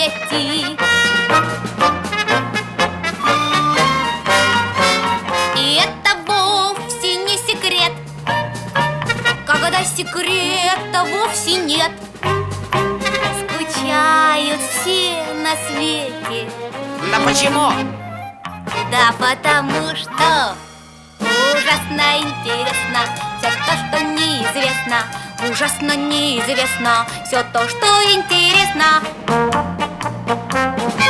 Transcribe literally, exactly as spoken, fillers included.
свете. И это вовсе не секрет, когда секрета вовсе нет. Скучают все на свете. Да почему? Да потому что ужасно интересно все то, что неизвестно. Ужасно неизвестно все то, что интересно.